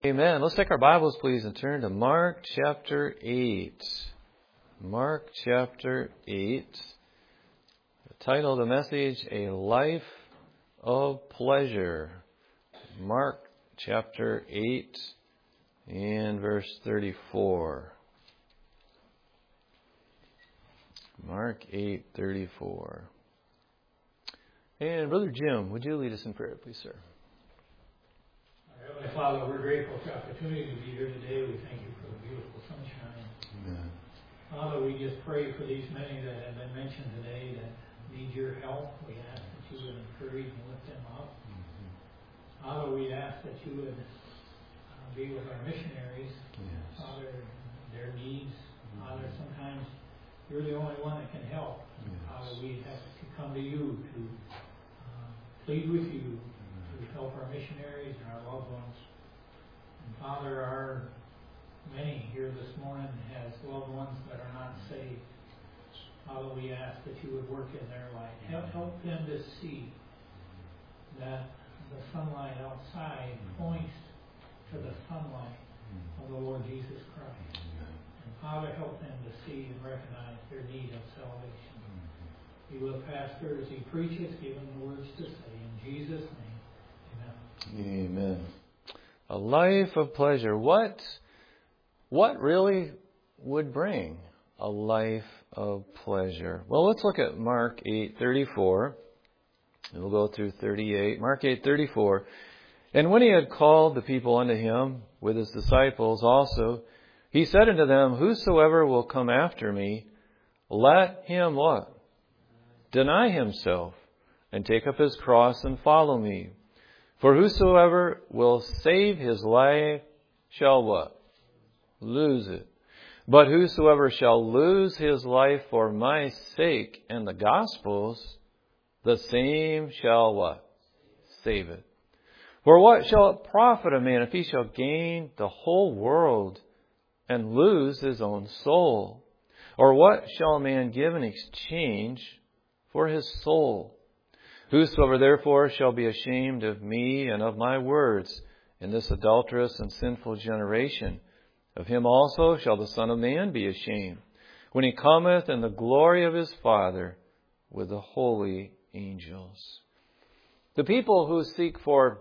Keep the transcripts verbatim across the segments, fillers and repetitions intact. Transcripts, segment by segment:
Amen. Let's take our Bibles, please, and turn to Mark chapter eight. Mark chapter eight. The title of the message, A Life of Pleasure. Mark chapter eight and verse thirty-four. Mark eight thirty-four. And Brother Jim, would you lead us in prayer, please, sir? Heavenly Father, we're grateful for the opportunity to be here today. We thank you for the beautiful sunshine. Amen. Father, we just pray for these many that have been mentioned today that need your help. We ask that you would encourage and lift them up. Mm-hmm. Father, we ask that you would uh, be with our missionaries. Yes. Father, their needs. Mm-hmm. Father, sometimes you're the only one that can help. Yes. Father, we have to come to you to uh, plead with you. Help our missionaries and our loved ones. And Father, our many here this morning has loved ones that are not saved. Father, we ask that you would work in their life. Help, help them to see that the sunlight outside points to the sunlight of the Lord Jesus Christ. And Father, help them to see and recognize their need of salvation. Be with Pastor as he preaches, give him the words to say. In Jesus' name. Amen. A life of pleasure. What, what really would bring a life of pleasure? Well, let's look at Mark eight thirty-four. And we'll go through thirty-eight. Mark eight thirty-four. And when he had called the people unto him with his disciples also, he said unto them, Whosoever will come after me, let him what? Deny himself, and take up his cross and follow me. For whosoever will save his life shall what? Lose it. But whosoever shall lose his life for my sake and the gospel's, the same shall what? Save it. For what shall it profit a man if he shall gain the whole world and lose his own soul? Or what shall a man give in exchange for his soul? Whosoever therefore shall be ashamed of me and of my words in this adulterous and sinful generation, of him also shall the Son of Man be ashamed, when he cometh in the glory of his Father with the holy angels. The people who seek for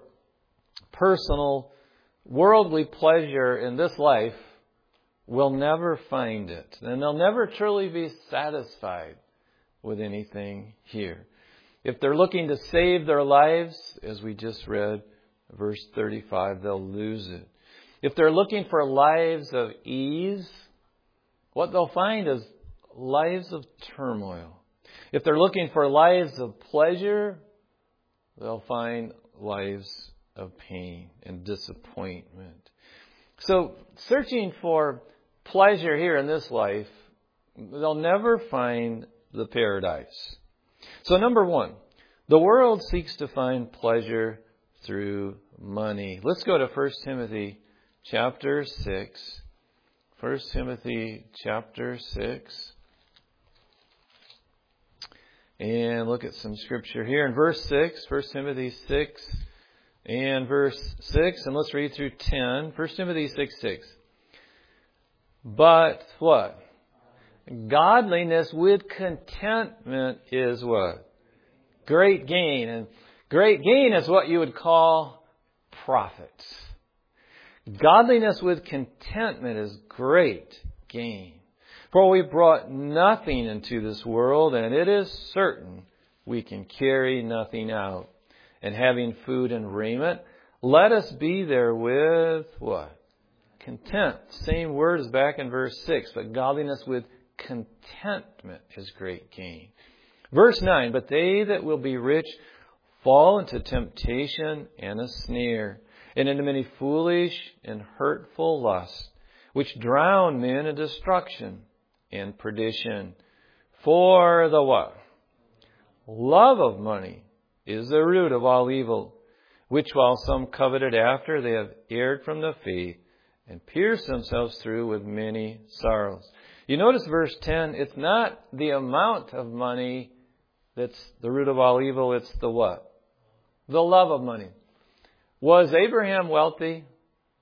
personal, worldly pleasure in this life will never find it. And they'll never truly be satisfied with anything here. If they're looking to save their lives, as we just read, verse thirty-five, they'll lose it. If they're looking for lives of ease, what they'll find is lives of turmoil. If they're looking for lives of pleasure, they'll find lives of pain and disappointment. So, searching for pleasure here in this life, they'll never find the paradise. So number one, the world seeks to find pleasure through money. Let's go to First Timothy chapter six. First Timothy chapter six. And look at some scripture here in verse six. First Timothy six and verse six. And let's read through ten. First Timothy six six. But what? Godliness with contentment is what? Great gain. And great gain is what you would call profits. Godliness with contentment is great gain. For we brought nothing into this world, and it is certain we can carry nothing out. And having food and raiment, let us be therewith what? Content. Same word as back in verse six, but godliness with contentment is great gain. Verse nine, but they that will be rich fall into temptation and a snare, and into many foolish and hurtful lusts, which drown men in destruction and perdition. For the what? Love of money is the root of all evil, which while some coveted after, they have erred from the faith, and pierced themselves through with many sorrows. You notice verse ten, it's not the amount of money that's the root of all evil, it's the what? The love of money. Was Abraham wealthy?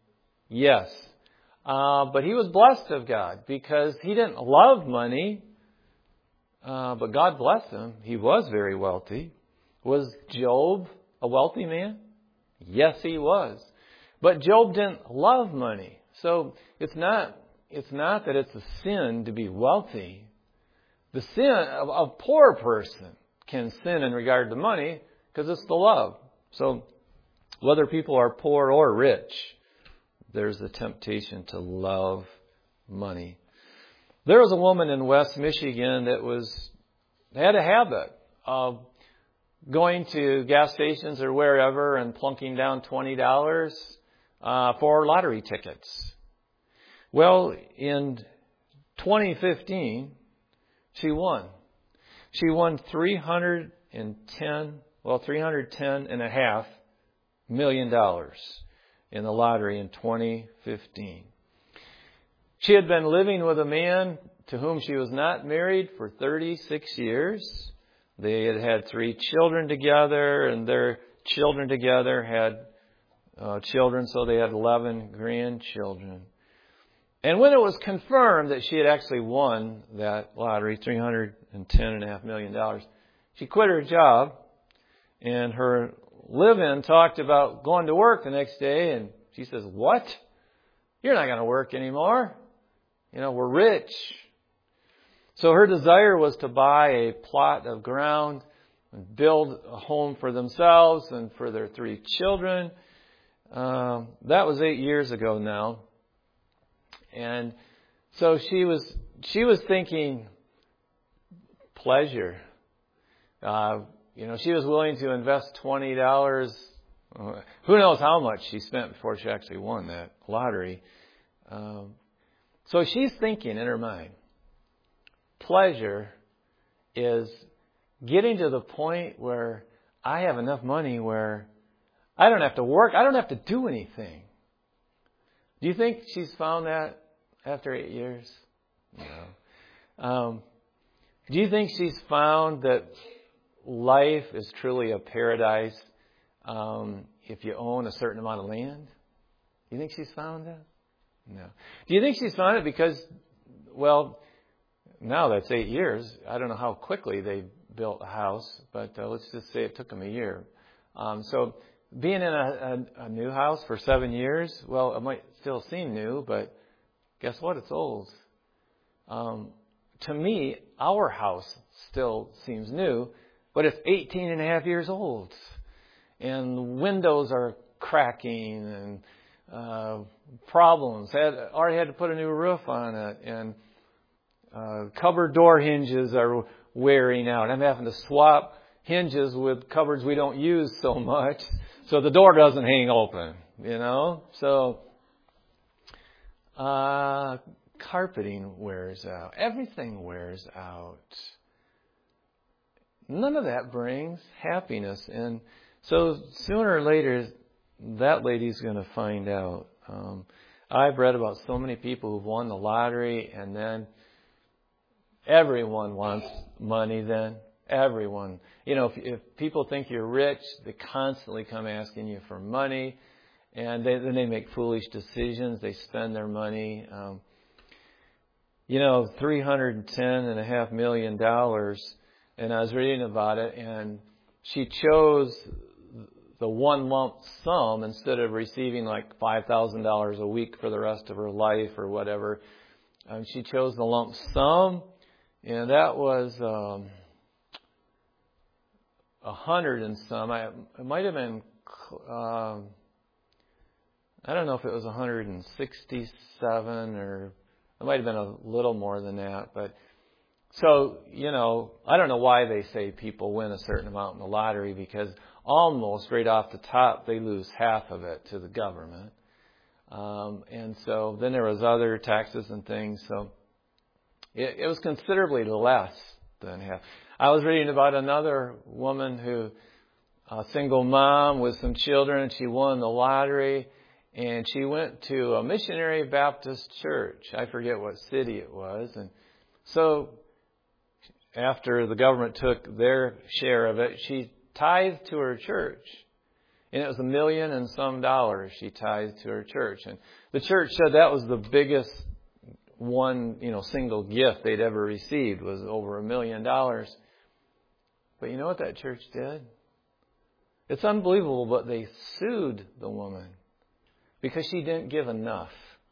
Yes. Uh, but he was blessed of God because he didn't love money, uh, but God blessed him. He was very wealthy. Was Job a wealthy man? Yes, he was. But Job didn't love money. So it's not, it's not that it's a sin to be wealthy. The sin of a poor person can sin in regard to money because it's the love. So whether people are poor or rich, there's the temptation to love money. There was a woman in West Michigan that was had a habit of going to gas stations or wherever and plunking down twenty dollars uh, for lottery tickets. Well, in twenty fifteen, she won. She won three hundred ten, well, three hundred ten and a half million dollars in the lottery in twenty fifteen. She had been living with a man to whom she was not married for thirty-six years. They had had three children together, and their children together had uh, children, so they had eleven grandchildren. And when it was confirmed that she had actually won that lottery, three hundred ten and a half million dollars, she quit her job, and her live-in talked about going to work the next day, and she says, "What? You're not going to work anymore. You know, we're rich." So her desire was to buy a plot of ground and build a home for themselves and for their three children. Um, that was eight years ago now. And so she was she was thinking pleasure. Uh, you know, she was willing to invest twenty dollars. Uh, who knows how much she spent before she actually won that lottery. Um, so she's thinking in her mind, pleasure is getting to the point where I have enough money where I don't have to work. I don't have to do anything. Do you think she's found that after eight years? No. Um, do you think she's found that life is truly a paradise um, if you own a certain amount of land? Do you think she's found that? No. Do you think she's found it because, well, now that's eight years. I don't know how quickly they built a house, but uh, let's just say it took them a year. Um, so being in a, a, a new house for seven years, well, it might still seem new, but guess what? It's old. Um, to me, our house still seems new, but it's eighteen and a half years old. And the windows are cracking and uh, problems. I had, already had to put a new roof on it, and uh, cupboard door hinges are wearing out. I'm having to swap hinges with cupboards we don't use so much, so the door doesn't hang open, you know? So, uh, carpeting wears out. Everything wears out. None of that brings happiness. And so sooner or later, that lady's going to find out. Um, I've read about so many people who've won the lottery, and then everyone wants money then. Everyone. You know, if, if people think you're rich, they constantly come asking you for money. And they, then they make foolish decisions. They spend their money. Um, you know, three hundred ten and a half million dollars. And I was reading about it, and she chose the one lump sum instead of receiving like five thousand dollars a week for the rest of her life or whatever. Um, she chose the lump sum, and that was um, a hundred and some. I, it might have been, uh, I don't know if it was one hundred sixty-seven or it might have been a little more than that. But so, you know, I don't know why they say people win a certain amount in the lottery, because almost right off the top they lose half of it to the government. Um, and so then there was other taxes and things. So it, it was considerably less than half. I was reading about another woman who, a single mom with some children, and she won the lottery, and she went to a missionary Baptist church. I forget what city it was. And so after the government took their share of it, she tithed to her church. And it was a million and some dollars she tithed to her church. And the church said that was the biggest one, you know, single gift they'd ever received, was over a million dollars. But you know what that church did? It's unbelievable, but they sued the woman because she didn't give enough.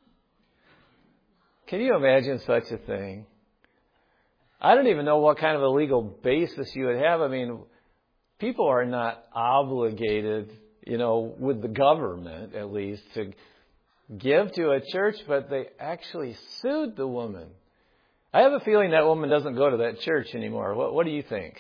Can you imagine such a thing? I don't even know what kind of a legal basis you would have. I mean, people are not obligated, you know, with the government at least, to give to a church, but they actually sued the woman. I have a feeling that woman doesn't go to that church anymore. What, what do you think?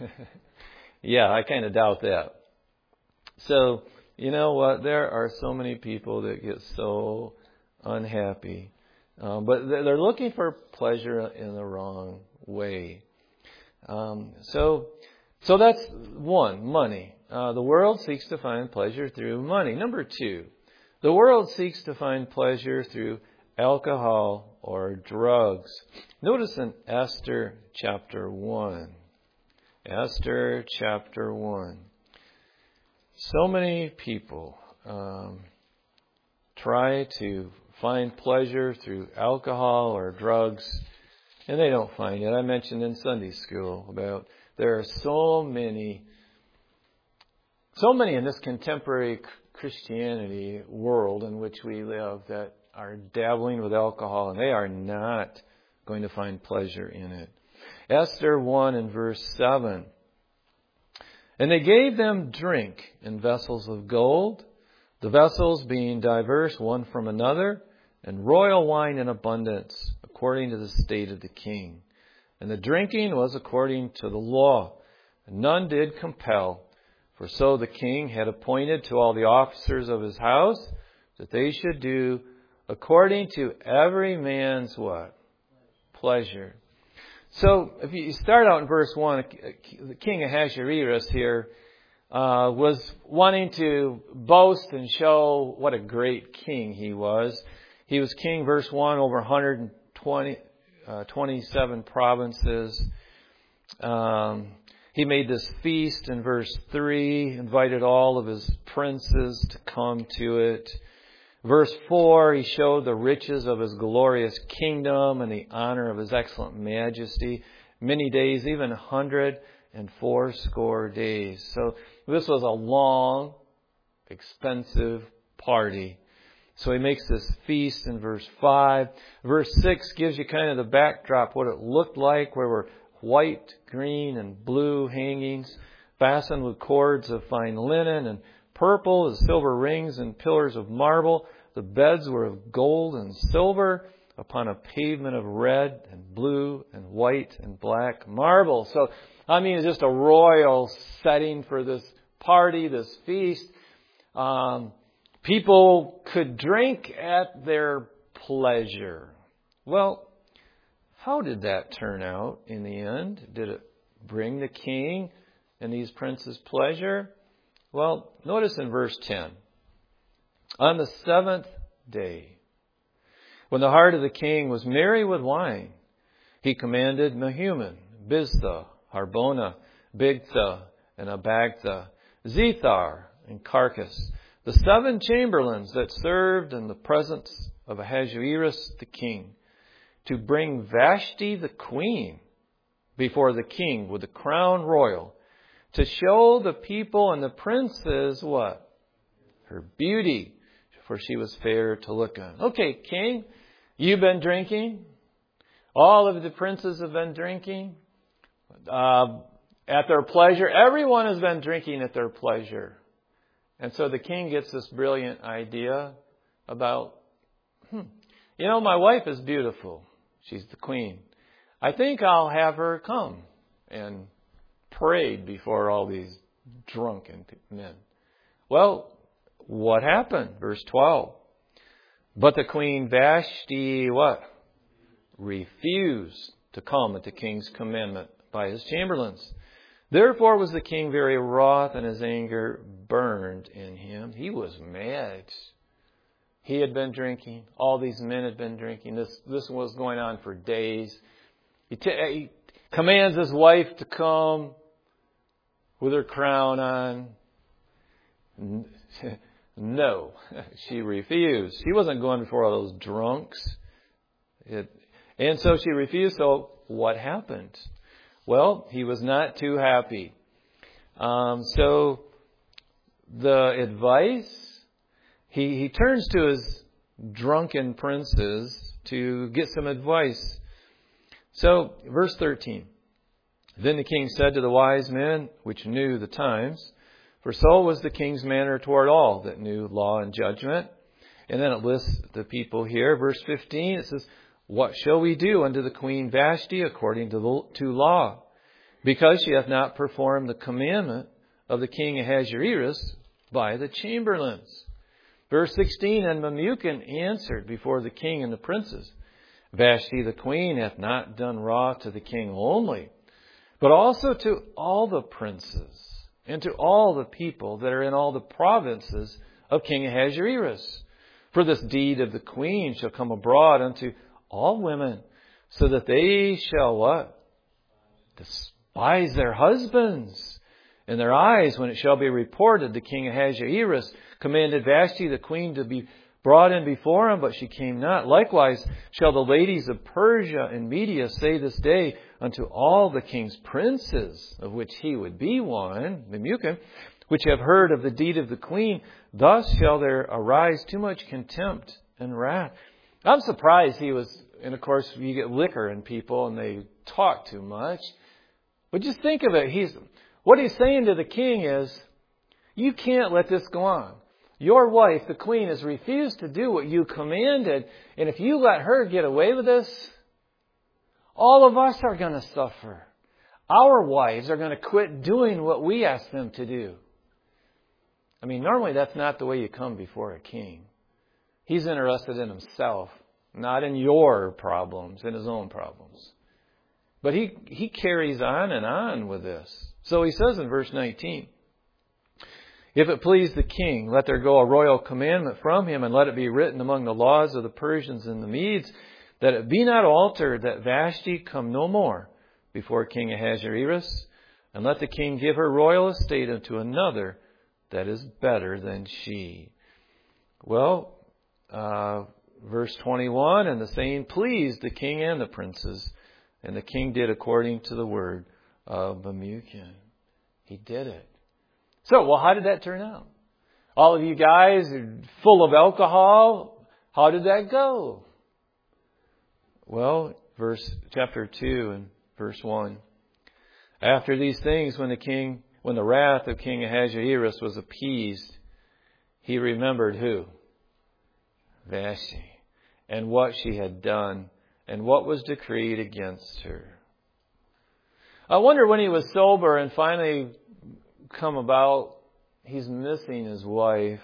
Yeah, I kind of doubt that. So, you know what? There are so many people that get so unhappy. Um, but they're looking for pleasure in the wrong way. Um, so, so that's one, money. Uh, the world seeks to find pleasure through money. Number two, the world seeks to find pleasure through alcohol or drugs. Notice in Esther chapter one. Esther chapter one. So many people um, try to find pleasure through alcohol or drugs, and they don't find it. I mentioned in Sunday school about there are so many, so many in this contemporary Christianity world in which we live that are dabbling with alcohol, and they are not going to find pleasure in it. Esther one and verse seven. And they gave them drink in vessels of gold, the vessels being diverse one from another, and royal wine in abundance, according to the state of the king. And the drinking was according to the law, and none did compel. For so the king had appointed to all the officers of his house that they should do according to every man's what? Pleasure. So if you start out in verse one, the king Ahasuerus here uh, was wanting to boast and show what a great king he was. He was king, verse one, over one hundred twenty, uh, twenty-seven provinces. Um, he made this feast in verse three, invited all of his princes to come to it. Verse four, he showed the riches of his glorious kingdom and the honor of his excellent majesty. Many days, even a hundred and fourscore days. So this was a long, expensive party. So he makes this feast in verse five. Verse six gives you kind of the backdrop, what it looked like, where were white, green, and blue hangings, fastened with cords of fine linen, and purple as silver rings and pillars of marble. The beds were of gold and silver upon a pavement of red and blue and white and black marble. So, I mean, it's just a royal setting for this party, this feast. Um, people could drink at their pleasure. Well, how did that turn out in the end? Did it bring the king and these princes pleasure? Well, notice in verse ten. On the seventh day, when the heart of the king was merry with wine, he commanded Mehuman, Biztha, Harbona, Bigtha, and Abagtha, Zethar, and Carcass, the seven chamberlains that served in the presence of Ahasuerus the king, to bring Vashti the queen before the king with the crown royal, to show the people and the princes what? Her beauty, for she was fair to look on. Okay, king, you've been drinking. All of the princes have been drinking uh, at their pleasure. Everyone has been drinking at their pleasure. And so the king gets this brilliant idea about, hmm, you know, my wife is beautiful. She's the queen. I think I'll have her come and parade before all these drunken men. Well, what happened? Verse twelve. But the queen Vashti, what? Refused to come at the king's commandment by his chamberlains. Therefore was the king very wroth, and his anger burned in him. He was mad. He had been drinking. All these men had been drinking. This, this was going on for days. He, t- he commands his wife to come with her crown on. No, she refused. She wasn't going before all those drunks. It, and so she refused. So what happened? Well, he was not too happy. Um, so the advice, he, he turns to his drunken princes to get some advice. So, verse thirteen. Then the king said to the wise men, which knew the times, for so was the king's manner toward all that knew law and judgment. And then it lists the people here. Verse fifteen, it says, what shall we do unto the queen Vashti according to the to law? Because she hath not performed the commandment of the king Ahasuerus by the chamberlains. Verse sixteen, and Memucan answered before the king and the princes, Vashti the queen hath not done wrath to the king only, but also to all the princes and to all the people that are in all the provinces of King Ahasuerus. For this deed of the queen shall come abroad unto all women, so that they shall what? Despise their husbands in their eyes when it shall be reported the King Ahasuerus commanded Vashti the queen to be brought in before him, but she came not. Likewise shall the ladies of Persia and Media say this day unto all the king's princes, of which he would be one, Memucan, which have heard of the deed of the queen, thus shall there arise too much contempt and wrath. I'm surprised he was, and of course you get liquor in people and they talk too much. But just think of it. He's, what he's saying to the king is, you can't let this go on. Your wife, the queen, has refused to do what you commanded. And if you let her get away with this, all of us are going to suffer. Our wives are going to quit doing what we ask them to do. I mean, normally that's not the way you come before a king. He's interested in himself, not in your problems, in his own problems. But he, he carries on and on with this. So he says in verse nineteen, if it please the king, let there go a royal commandment from him, and let it be written among the laws of the Persians and the Medes, that it be not altered, that Vashti come no more before King Ahasuerus, and let the king give her royal estate unto another that is better than she. Well, uh, verse twenty-one, and the saying pleased the king and the princes, and the king did according to the word of Memucan. He did it. So, well, how did that turn out? All of you guys are full of alcohol. How did that go? Well, verse chapter two and verse one. After these things, when the king, when the wrath of King Ahasuerus was appeased, he remembered who? Vashti, and what she had done, and what was decreed against her. I wonder when he was sober and finally come about, he's missing his wife.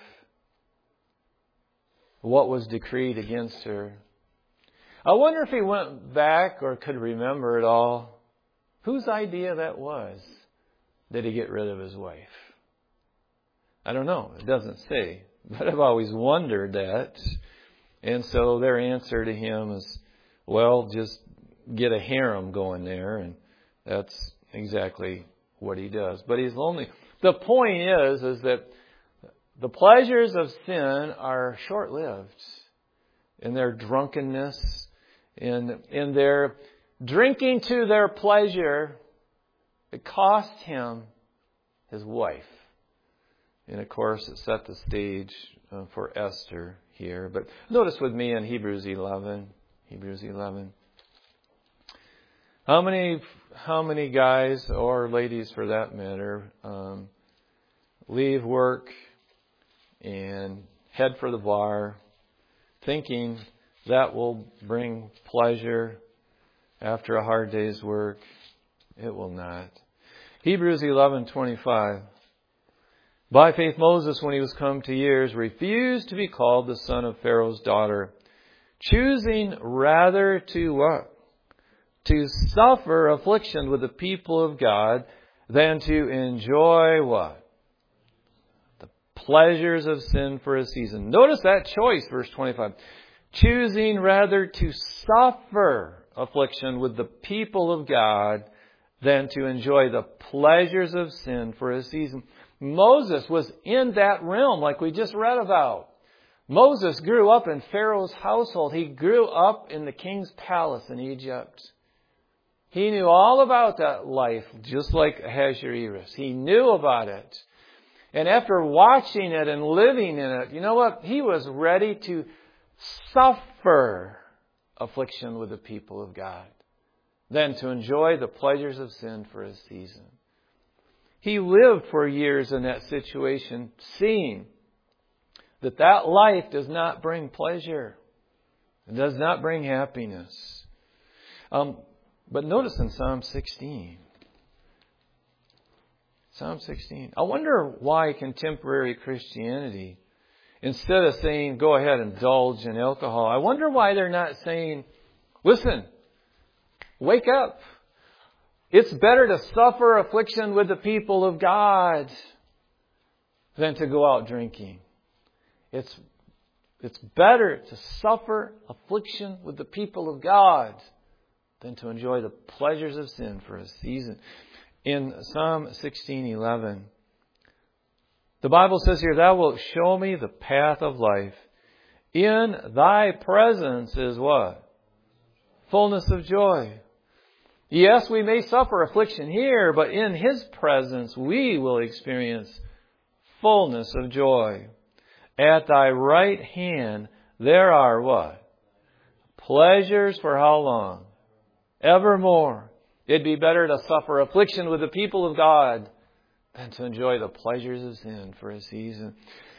What was decreed against her? I wonder if he went back or could remember it all. Whose idea that was? Did he get rid of his wife? I don't know. It doesn't say. But I've always wondered that. And so their answer to him is, well, just get a harem going there. And that's exactly what he does. But he's lonely. The point is, is that the pleasures of sin are short-lived. In their drunkenness, in, in their drinking to their pleasure, it cost him his wife. And of course, it set the stage uh, for Esther here. But notice with me in Hebrews eleven. Hebrews eleven. How many, how many guys, or ladies for that matter, um, leave work and head for the bar, thinking that will bring pleasure after a hard day's work? It will not. Hebrews eleven twenty-five. By faith Moses, when he was come to years, refused to be called the son of Pharaoh's daughter, choosing rather to what? To suffer affliction with the people of God than to enjoy what? The pleasures of sin for a season. Notice that choice, verse twenty-five. Choosing rather to suffer affliction with the people of God than to enjoy the pleasures of sin for a season. Moses was in that realm like we just read about. Moses grew up in Pharaoh's household. He grew up in the king's palace in Egypt. He knew all about that life, just like Ahasuerus. He knew about it. And after watching it and living in it, you know what? He was ready to suffer affliction with the people of God than to enjoy the pleasures of sin for a season. He lived for years in that situation, seeing that that life does not bring pleasure. It does not bring happiness. Um, but notice in Psalm sixteen. Psalm sixteen. I wonder why contemporary Christianity, instead of saying, go ahead and indulge in alcohol, I wonder why they're not saying, listen, wake up. It's better to suffer affliction with the people of God than to go out drinking. It's, it's better to suffer affliction with the people of God than to enjoy the pleasures of sin for a season. In Psalm sixteen eleven, the Bible says here, Thou wilt show me the path of life. In Thy presence is what? Fullness of joy. Yes, we may suffer affliction here, but in His presence we will experience fullness of joy. At Thy right hand there are what? Pleasures for how long? Evermore. It'd be better to suffer affliction with the people of God than to enjoy the pleasures of sin for a season.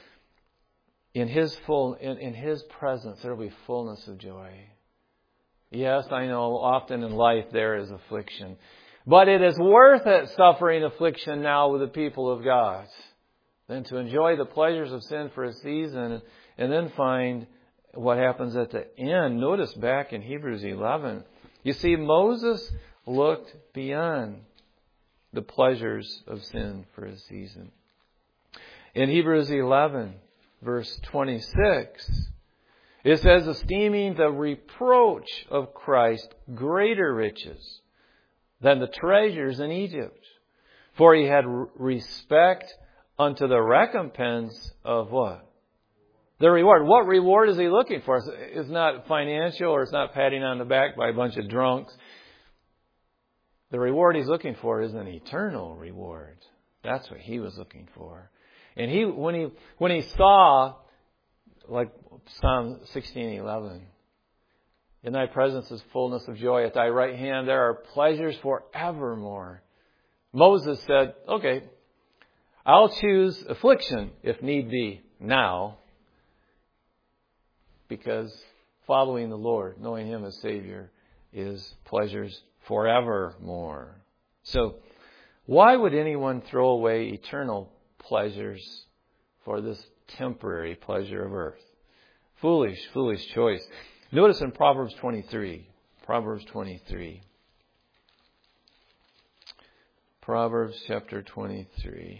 In His full, in, in His presence there will be fullness of joy. Yes, I know often in life there is affliction. But it is worth it suffering affliction now with the people of God than to enjoy the pleasures of sin for a season and then find what happens at the end. Notice back in Hebrews eleven. You see, Moses looked beyond the pleasures of sin for a season. In Hebrews eleven, verse twenty-six, it says, esteeming the reproach of Christ greater riches than the treasures in Egypt. For he had respect unto the recompense of what? The reward. What reward is he looking for? It's not financial, or it's not patting on the back by a bunch of drunks. The reward he's looking for is an eternal reward. That's what he was looking for. And he, when he, when he saw, like Psalm sixteen eleven, in Thy presence is fullness of joy. At Thy right hand there are pleasures forevermore. Moses said, okay, I'll choose affliction if need be now, because following the Lord, knowing Him as Savior, is pleasures forevermore. So, why would anyone throw away eternal pleasures for this temporary pleasure of earth? Foolish, foolish choice. Notice in Proverbs twenty-three. Proverbs twenty-three. Proverbs chapter twenty-three.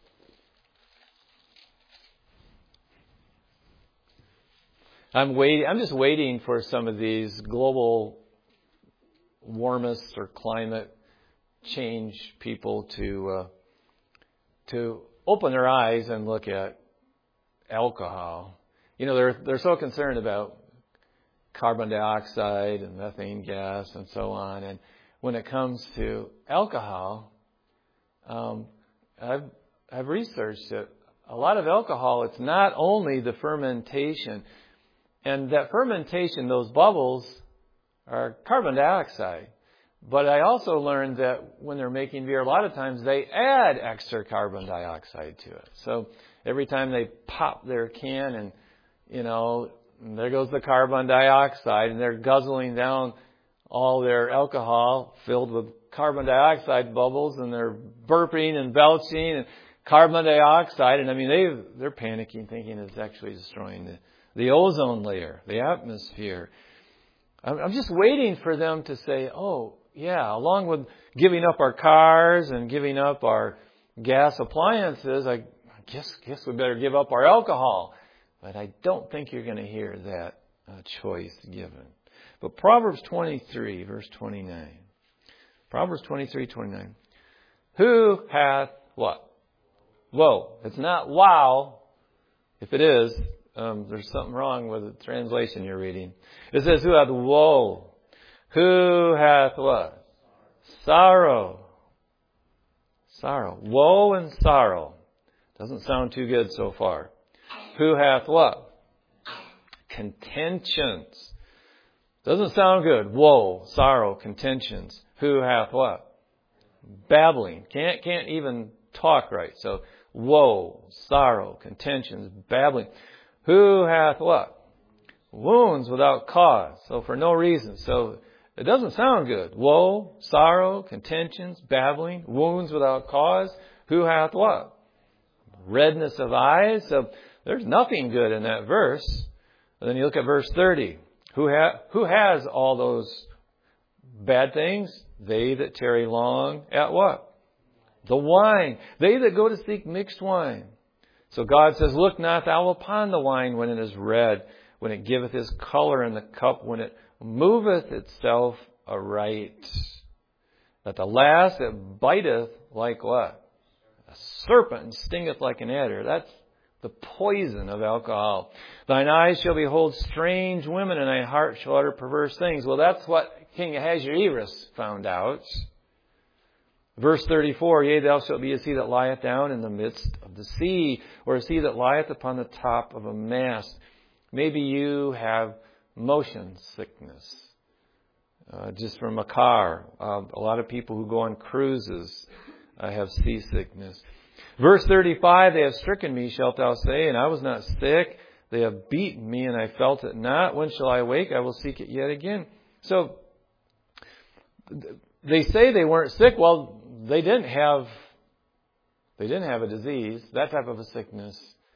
I'm waiting. I'm just waiting for some of these global warmists or climate change people to uh, to open their eyes and look at alcohol. You know, they're they're so concerned about carbon dioxide and methane gas and so on. And when it comes to alcohol, um, I've I've researched it. A lot of alcohol, it's not only the fermentation, and that fermentation, those bubbles, are carbon dioxide. But I also learned that when they're making beer, a lot of times they add extra carbon dioxide to it. So every time they pop their can and, you know, there goes the carbon dioxide, and they're guzzling down all their alcohol filled with carbon dioxide bubbles, and they're burping and belching and carbon dioxide. And I mean, they, they're panicking, thinking it's actually destroying the, the ozone layer, the atmosphere. I'm just waiting for them to say, oh, yeah, along with giving up our cars and giving up our gas appliances, I guess guess we better give up our alcohol. But I don't think you're going to hear that uh, choice given. But Proverbs twenty-three, verse twenty-nine. Proverbs twenty-three, twenty-nine. Who hath what? Whoa. It's not wow. If it is, um, there's something wrong with the translation you're reading. It says, who hath woe? Who hath what? Sorrow. Sorrow. Woe and sorrow. Doesn't sound too good so far. Who hath what? Contentions. Doesn't sound good. Woe, sorrow, contentions. Who hath what? Babbling. Can't, can't even talk right. So, woe, sorrow, contentions, babbling. Who hath what? Wounds without cause. So, for no reason. So, it doesn't sound good. Woe, sorrow, contentions, babbling, wounds without cause. Who hath what? Redness of eyes. So, there's nothing good in that verse. And then you look at verse thirty. Who, ha- who has all those bad things? They that tarry long at what? The wine. They that go to seek mixed wine. So God says, look not thou upon the wine when it is red, when it giveth his color in the cup, when it moveth itself aright. At the last it biteth like what? A serpent, and stingeth like an adder. That's the poison of alcohol. Thine eyes shall behold strange women, and thy heart shall utter perverse things. Well, that's what King Ahasuerus found out. Verse thirty-four, yea, thou shalt be as he that lieth down in the midst of the sea, or as he that lieth upon the top of a mast. Maybe you have motion sickness, uh, just from a car. Uh, a lot of people who go on cruises uh, have seasickness. Verse thirty-five, they have stricken me, shalt thou say, and I was not sick. They have beaten me, and I felt it not. When shall I awake? I will seek it yet again. So, they say they weren't sick. Well, they didn't have, they didn't have a disease, that type of a sickness.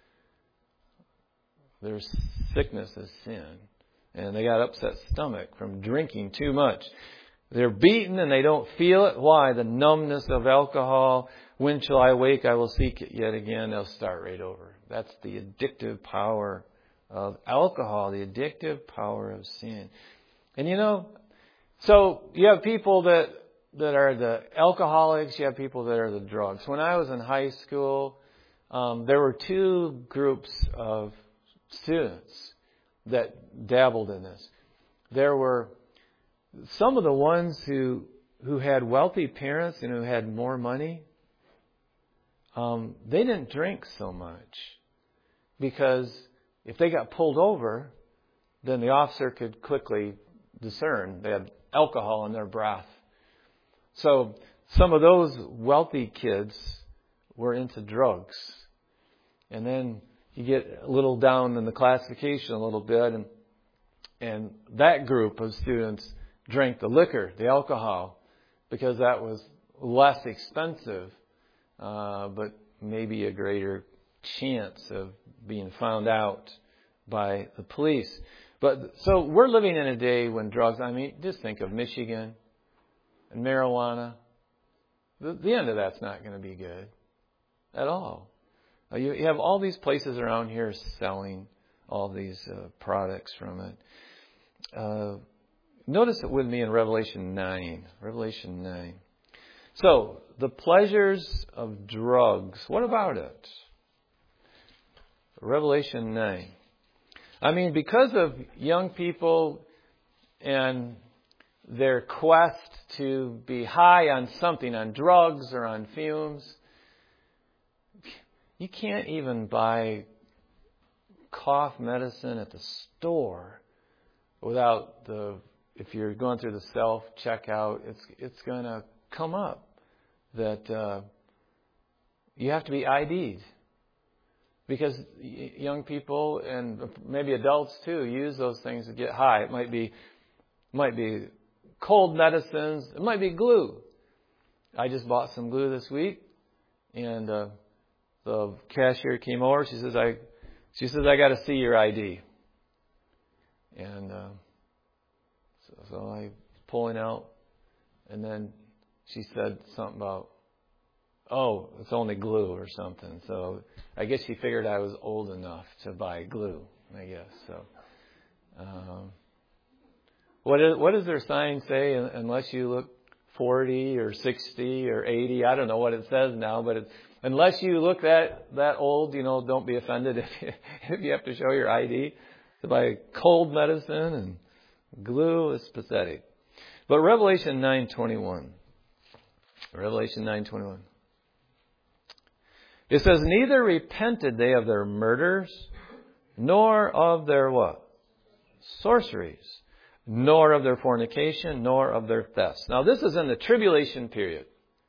Their sickness is sin. And they got upset stomach from drinking too much. They're beaten and they don't feel it. Why? The numbness of alcohol. When shall I wake? I will seek it yet again. They'll start right over. That's the addictive power of alcohol, the addictive power of sin. And you know, so you have people that, that are the alcoholics, you have people that are the drugs. When I was in high school, um, there were two groups of students that dabbled in this. There were some of the ones who who had wealthy parents and who had more money. Um, they didn't drink so much because if they got pulled over, then the officer could quickly discern they had alcohol in their breath. So some of those wealthy kids were into drugs. And then you get a little down in the classification a little bit, and and that group of students drank the liquor, the alcohol, because that was less expensive, uh, but maybe a greater chance of being found out by the police. But so we're living in a day when drugs, I mean, just think of Michigan and marijuana. The, the end of that's not going to be good at all. Uh, you, you have all these places around here selling all these uh, products from it. Uh, notice it with me in Revelation nine. Revelation nine. So, the pleasures of drugs. What about it? Revelation nine. I mean, because of young people and their quest to be high on something, on drugs or on fumes, you can't even buy cough medicine at the store without the, if you're going through the self-checkout, it's it's going to come up that uh, you have to be I D'd. Because young people and maybe adults too use those things to get high. It might be, might be cold medicines. It might be glue. I just bought some glue this week, and uh, the cashier came over. She says, "I," she says, "I got to see your I D." And uh, so, so I was pulling out, and then she said something about, "Oh, it's only glue or something." So I guess she figured I was old enough to buy glue, I guess. So, um, what is, what does their sign say? Unless you look forty or sixty or eighty, I don't know what it says now, but it, unless you look that, that old, you know, don't be offended if you, if you have to show your I D. To buy cold medicine and glue is pathetic. But Revelation nine twenty-one. Revelation nine twenty-one. It says, neither repented they of their murders, nor of their what? Sorceries, nor of their fornication, nor of their thefts. Now this is in the tribulation period.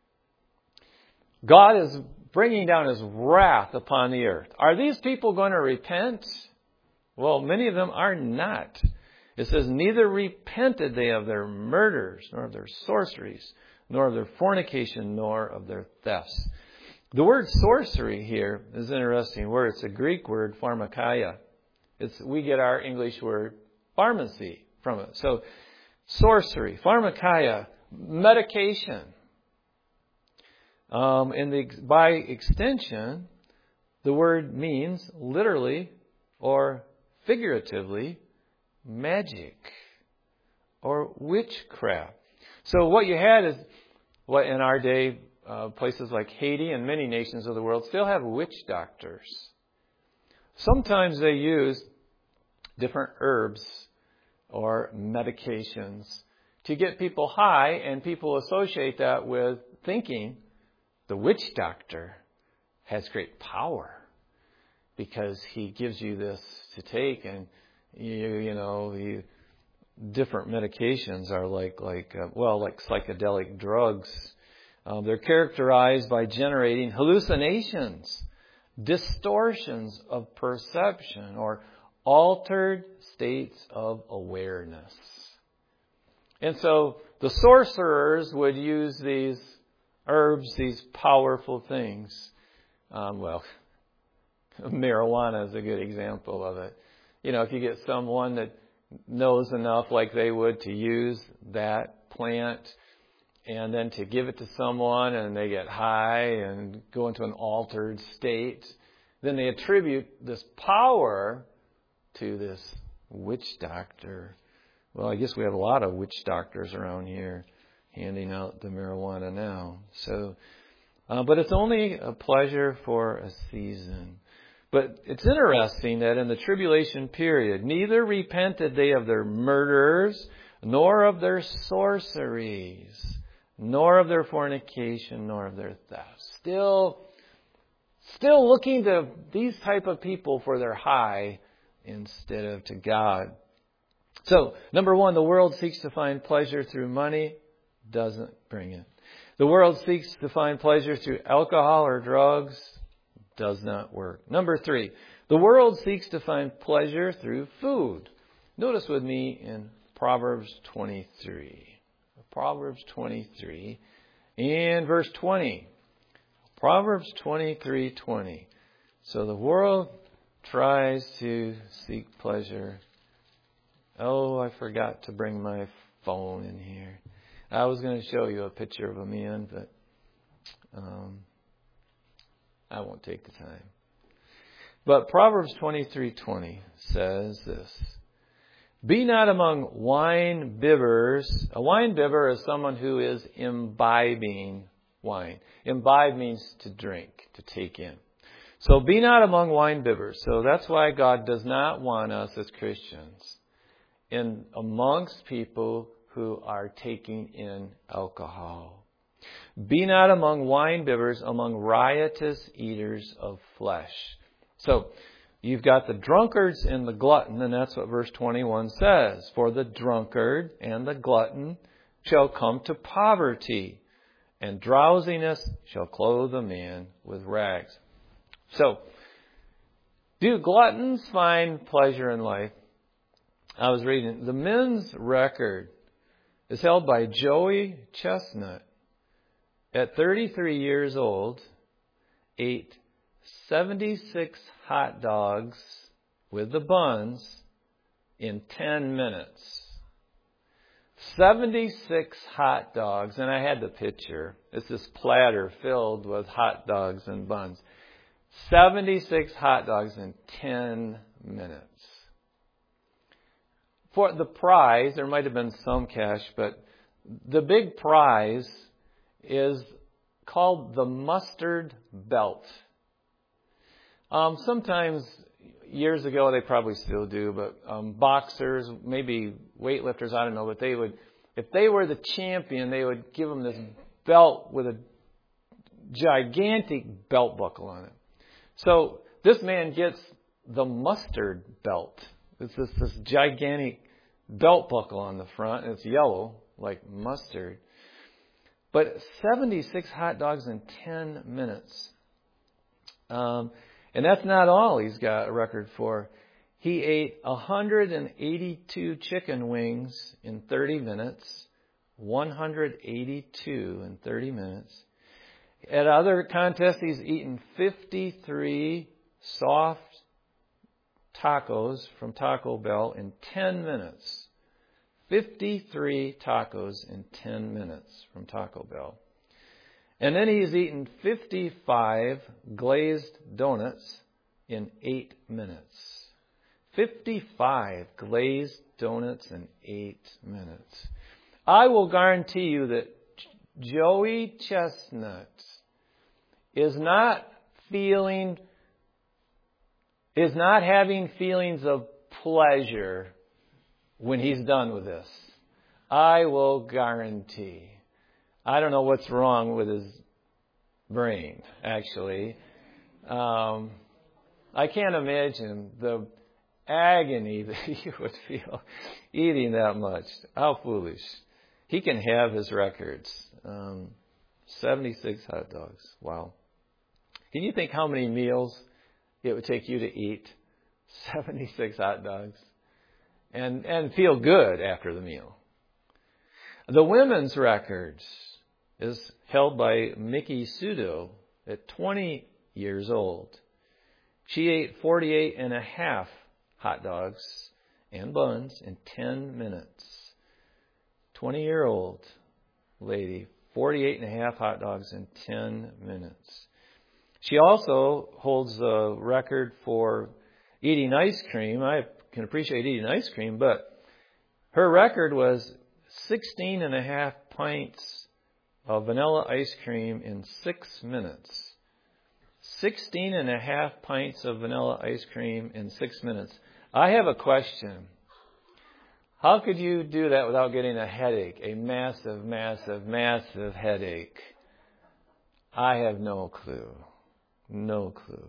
God is bringing down His wrath upon the earth. Are these people going to repent? Well, many of them are not. It says, neither repented they of their murders, nor of their sorceries, nor of their fornication, nor of their thefts. The word sorcery here is an interesting word. It's a Greek word, pharmakeia. It's, we get our English word pharmacy from it. So, sorcery, pharmakeia, medication. Um, and the, by extension, the word means literally or figuratively magic or witchcraft. So what you had is what in our day, uh, places like Haiti and many nations of the world still have witch doctors. Sometimes they use different herbs or medications to get people high, and people associate that with thinking the witch doctor has great power because he gives you this to take, and you you know you, different medications are like like uh, well like psychedelic drugs. Um, they're characterized by generating hallucinations, distortions of perception, or altered states of awareness. And so the sorcerers would use these herbs, these powerful things. Um, well, marijuana is a good example of it. You know, if you get someone that knows enough like they would to use that plant and then to give it to someone and they get high and go into an altered state, then they attribute this power to this witch doctor. Well, I guess we have a lot of witch doctors around here handing out the marijuana now. So, uh, but it's only a pleasure for a season. But it's interesting that in the tribulation period, neither repented they of their murders, nor of their sorceries, nor of their fornication, nor of their thefts. Still, still looking to these type of people for their high instead of to God. So, number one, the world seeks to find pleasure through money, doesn't bring it. The world seeks to find pleasure through alcohol or drugs, does not work. Number three, the world seeks to find pleasure through food. Notice with me in Proverbs twenty-three. Proverbs twenty-three and verse twenty. Proverbs twenty-three twenty. So the world tries to seek pleasure. Oh, I forgot to bring my phone in here. I was going to show you a picture of a man, but um, I won't take the time. But Proverbs twenty-three twenty says this. Be not among wine bibbers. A wine bibber is someone who is imbibing wine. Imbibe means to drink, to take in. So be not among wine bibbers. So that's why God does not want us as Christians in amongst people who are taking in alcohol. Be not among wine bibbers, among riotous eaters of flesh. So you've got the drunkards and the glutton, and that's what verse twenty-one says. For the drunkard and the glutton shall come to poverty, and drowsiness shall clothe a man with rags. So, do gluttons find pleasure in life? I was reading, the men's record is held by Joey Chestnut. At thirty-three years old, ate seventy-six hot dogs with the buns in ten minutes. seventy-six hot dogs, and I had the picture. It's this platter filled with hot dogs and buns. seventy-six hot dogs in ten minutes. For the prize, there might have been some cash, but the big prize is called the mustard belt. Um, sometimes, years ago, they probably still do, but um, boxers, maybe weightlifters, I don't know, but they would, if they were the champion, they would give them this belt with a gigantic belt buckle on it. So this man gets the mustard belt. It's this, this gigantic belt buckle on the front, and it's yellow, like mustard. But seventy-six hot dogs in ten minutes. Um, and that's not all he's got a record for. He ate one hundred eighty-two chicken wings in thirty minutes. one hundred eighty-two in thirty minutes. At other contests, he's eaten fifty-three soft tacos from Taco Bell in ten minutes. fifty-three tacos in ten minutes from Taco Bell. And then he's eaten fifty-five glazed donuts in eight minutes. fifty-five glazed donuts in eight minutes. I will guarantee you that Joey Chestnut is not feeling, is not having feelings of pleasure when he's done with this. I will guarantee. I don't know what's wrong with his brain, actually. Um, I can't imagine the agony that he would feel eating that much. How foolish. He can have his records. Um, seventy-six hot dogs. Wow. Can you think how many meals it would take you to eat seventy-six hot dogs and, and feel good after the meal? The women's record is held by Mickey Sudo at twenty years old. She ate forty-eight and a half hot dogs and buns in ten minutes. twenty-year-old lady, forty-eight and a half hot dogs in ten minutes. She also holds the record for eating ice cream. I can appreciate eating ice cream, but her record was sixteen and a half pints of vanilla ice cream in six minutes. sixteen and a half pints of vanilla ice cream in six minutes. I have a question. How could you do that without getting a headache? A massive, massive, massive headache. I have no clue. No clue.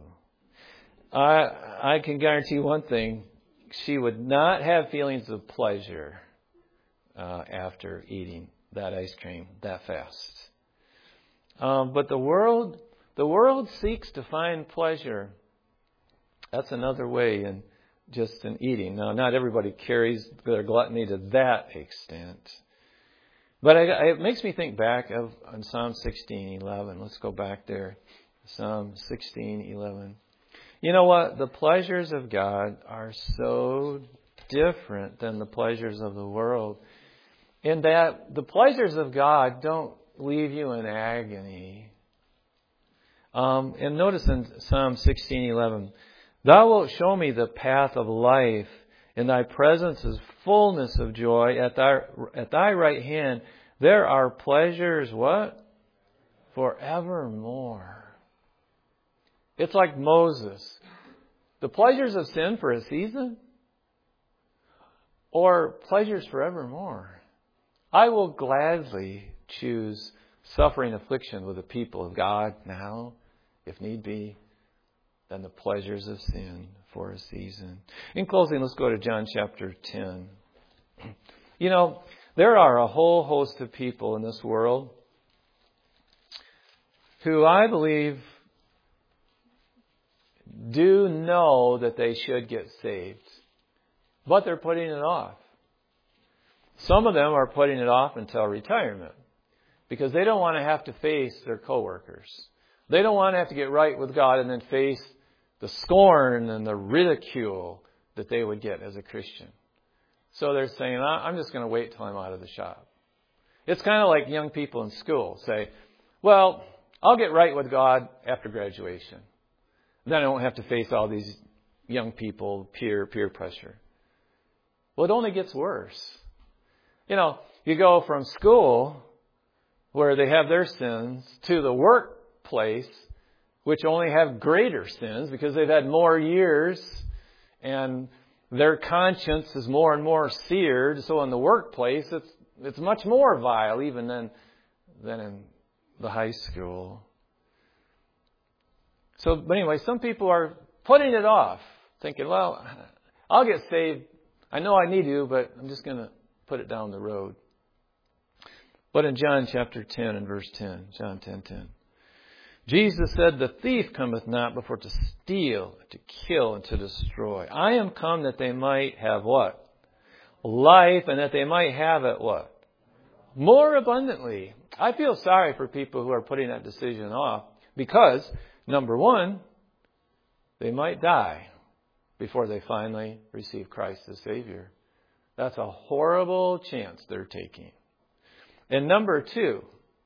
I I can guarantee one thing. She would not have feelings of pleasure uh, after eating that ice cream that fast. Um, but the world, the world seeks to find pleasure. That's another way in just in eating. Now, not everybody carries their gluttony to that extent. But I, it makes me think back of on Psalm sixteen eleven. Let's go back there. Psalm sixteen eleven. You know what? The pleasures of God are so different than the pleasures of the world, in that the pleasures of God don't leave you in agony. Um, and notice in Psalm sixteen eleven, Thou wilt show me the path of life. In thy presence is fullness of joy. At thy, at thy right hand there are pleasures, what? Forevermore. It's like Moses. The pleasures of sin for a season? Or pleasures forevermore? I will gladly choose suffering affliction with the people of God now, if need be, than the pleasures of sin for a season. In closing, let's go to John chapter ten. You know, there are a whole host of people in this world who I believe do know that they should get saved, but they're putting it off. Some of them are putting it off until retirement because they don't want to have to face their coworkers. They don't want to have to get right with God and then face the scorn and the ridicule that they would get as a Christian. So they're saying, I'm just going to wait till I'm out of the shop. It's kind of like young people in school say, well, I'll get right with God after graduation. Then I won't have to face all these young people, peer, peer pressure. Well, it only gets worse. You know, you go from school, where they have their sins, to the workplace, which only have greater sins because they've had more years and their conscience is more and more seared. So in the workplace, it's it's much more vile even than, than in the high school. So, but anyway, some people are putting it off, thinking, well, I'll get saved. I know I need to, but I'm just going to put it down the road. But in John chapter ten and verse ten, John ten ten, Jesus said, the thief cometh not before to steal, to kill, and to destroy. I am come that they might have what? Life, and that they might have it what? More abundantly. I feel sorry for people who are putting that decision off because, number one, they might die before they finally receive Christ as Savior. That's a horrible chance they're taking. And number two,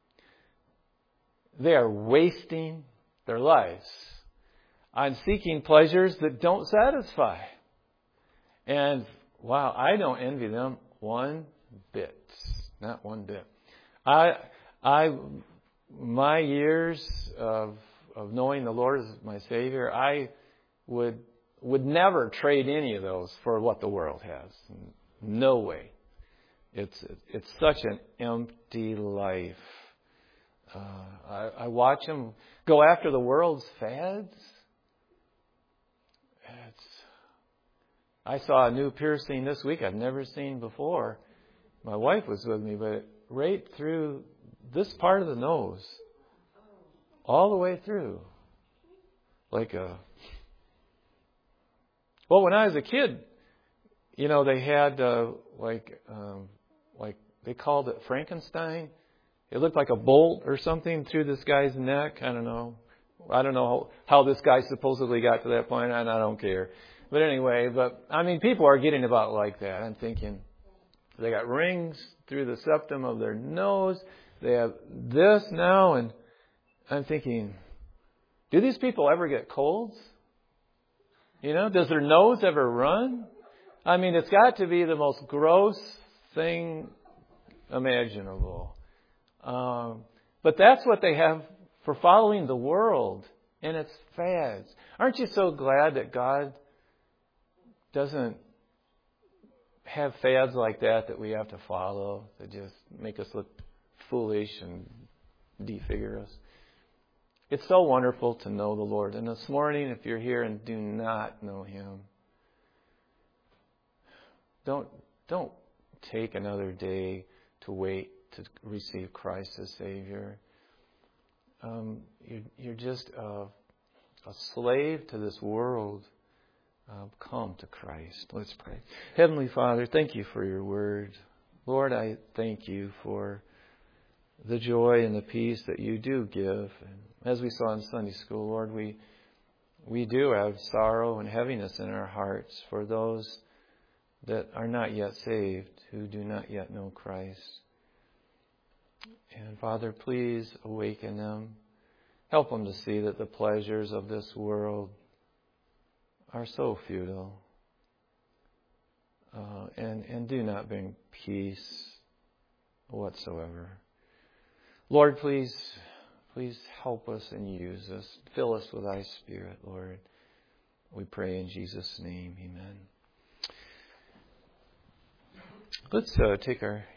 they are wasting their lives on seeking pleasures that don't satisfy. And wow, I don't envy them one bit. Not one bit. I, I, my years of of knowing the Lord as my Savior, I would would never trade any of those for what the world has. No way. It's it's such an empty life. Uh, I, I watch them go after the world's fads. It's, I saw a new piercing this week I've never seen before. My wife was with me, but right through this part of the nose, all the way through, like a. Well, when I was a kid, you know, they had uh, like um, like they called it Frankenstein. It looked like a bolt or something through this guy's neck. I don't know. I don't know how this guy supposedly got to that point, and I don't care. But anyway, but I mean, people are getting about like that. I'm thinking they got rings through the septum of their nose. They have this now, and I'm thinking, do these people ever get colds? You know, does their nose ever run? I mean, it's got to be the most gross thing imaginable. Um, but that's what they have for following the world and its fads. Aren't you so glad that God doesn't have fads like that that we have to follow that just make us look foolish and defigure us? It's so wonderful to know the Lord. And this morning, if you're here and do not know Him, don't don't take another day to wait to receive Christ as Savior. Um, you're, you're just a, a slave to this world. Uh, come to Christ. Let's pray. Heavenly Father, thank you for your word. Lord, I thank you for the joy and the peace that you do give. And as we saw in Sunday school, Lord, we we do have sorrow and heaviness in our hearts for those that are not yet saved, who do not yet know Christ. And Father, please awaken them. Help them to see that the pleasures of this world are so futile uh, and, and do not bring peace whatsoever. Lord, please, please help us and use us. Fill us with thy Spirit, Lord. We pray in Jesus' name. Amen. Let's uh, take our